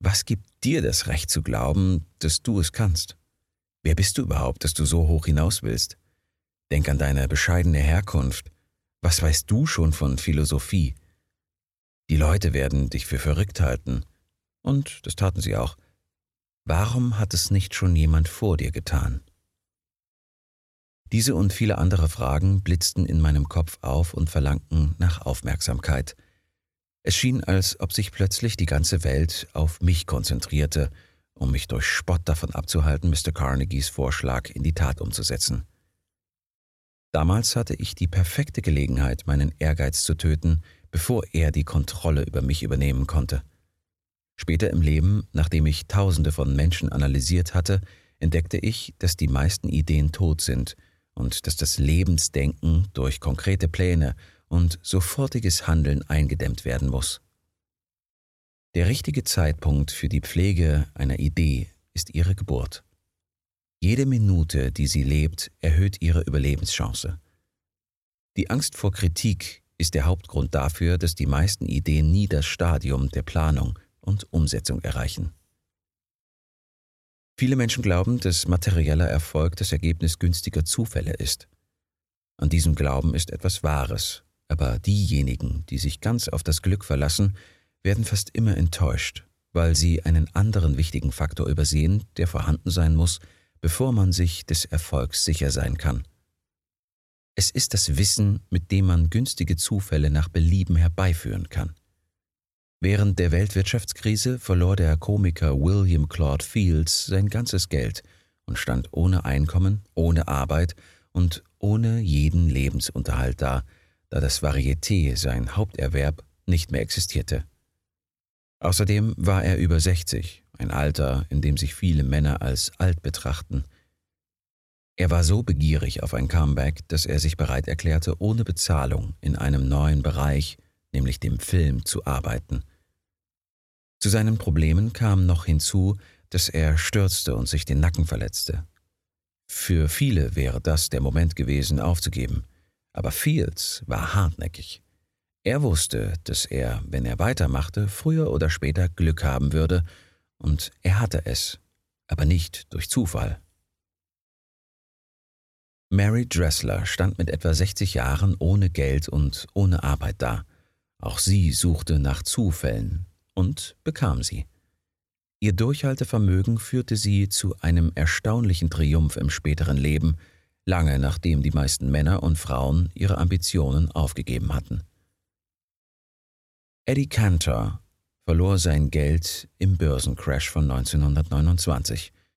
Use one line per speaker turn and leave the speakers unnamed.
Was gibt dir das Recht zu glauben, dass du es kannst? Wer bist du überhaupt, dass du so hoch hinaus willst? Denk an deine bescheidene Herkunft. Was weißt du schon von Philosophie? Die Leute werden dich für verrückt halten. Und das taten sie auch. Warum hat es nicht schon jemand vor dir getan? Diese und viele andere Fragen blitzten in meinem Kopf auf und verlangten nach Aufmerksamkeit. Es schien, als ob sich plötzlich die ganze Welt auf mich konzentrierte, um mich durch Spott davon abzuhalten, Mr. Carnegies Vorschlag in die Tat umzusetzen. Damals hatte ich die perfekte Gelegenheit, meinen Ehrgeiz zu töten, bevor er die Kontrolle über mich übernehmen konnte. Später im Leben, nachdem ich Tausende von Menschen analysiert hatte, entdeckte ich, dass die meisten Ideen tot sind und dass das Lebensdenken durch konkrete Pläne und sofortiges Handeln eingedämmt werden muss. Der richtige Zeitpunkt für die Pflege einer Idee ist ihre Geburt. Jede Minute, die sie lebt, erhöht ihre Überlebenschance. Die Angst vor Kritik ist der Hauptgrund dafür, dass die meisten Ideen nie das Stadium der Planung und Umsetzung erreichen. Viele Menschen glauben, dass materieller Erfolg das Ergebnis günstiger Zufälle ist. An diesem Glauben ist etwas Wahres, aber diejenigen, die sich ganz auf das Glück verlassen, werden fast immer enttäuscht, weil sie einen anderen wichtigen Faktor übersehen, der vorhanden sein muss, bevor man sich des Erfolgs sicher sein kann. Es ist das Wissen, mit dem man günstige Zufälle nach Belieben herbeiführen kann. Während der Weltwirtschaftskrise verlor der Komiker William Claude Fields sein ganzes Geld und stand ohne Einkommen, ohne Arbeit und ohne jeden Lebensunterhalt da das Varieté, sein Haupterwerb, nicht mehr existierte. Außerdem war er über 60, ein Alter, in dem sich viele Männer als alt betrachten. Er war so begierig auf ein Comeback, dass er sich bereit erklärte, ohne Bezahlung in einem neuen Bereich, nämlich dem Film, zu arbeiten. Zu seinen Problemen kam noch hinzu, dass er stürzte und sich den Nacken verletzte. Für viele wäre das der Moment gewesen, aufzugeben, aber Fields war hartnäckig. Er wusste, dass er, wenn er weitermachte, früher oder später Glück haben würde, und er hatte es, aber nicht durch Zufall. Mary Dressler stand mit etwa 60 Jahren ohne Geld und ohne Arbeit da. Auch sie suchte nach Zufällen und bekam sie. Ihr Durchhaltevermögen führte sie zu einem erstaunlichen Triumph im späteren Leben, lange nachdem die meisten Männer und Frauen ihre Ambitionen aufgegeben hatten. Eddie Cantor verlor sein Geld im Börsencrash von 1929